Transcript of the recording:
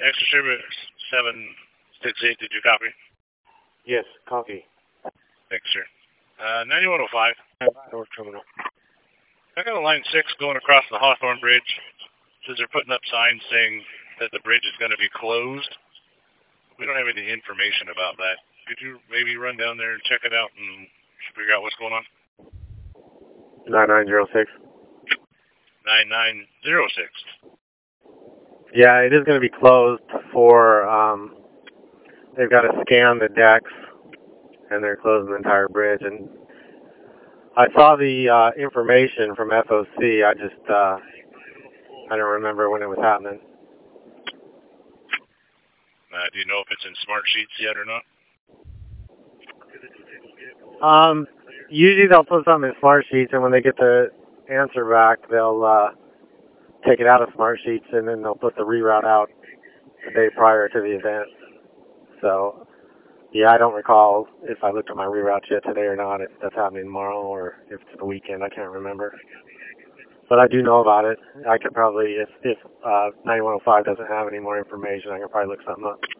Extra Service 768, did you copy? Yes, copy. Thanks, sir. 9105. North Terminal. I got a line 6 going across the Hawthorne Bridge. Says they're putting up signs saying that the bridge is going to be closed. We don't have any information about that. Could you maybe run down there and check it out and figure out what's going on? 9906. 9906. Yeah, it is going to be closed for, they've got to scan the decks, and they're closing the entire bridge. And I saw the information from FOC. I just, I don't remember when it was happening. Do you know if it's in Smart Sheets yet or not? Usually they'll put something in Smart Sheets, and when they get the answer back, they'll take it out of Smart Sheets, and then they'll put the reroute out the day prior to the event. So, yeah, I don't recall if I looked at my reroutes yet today or not, if that's happening tomorrow or if it's the weekend. I can't remember. But I do know about it. I could probably, if 9105 doesn't have any more information, I could probably look something up.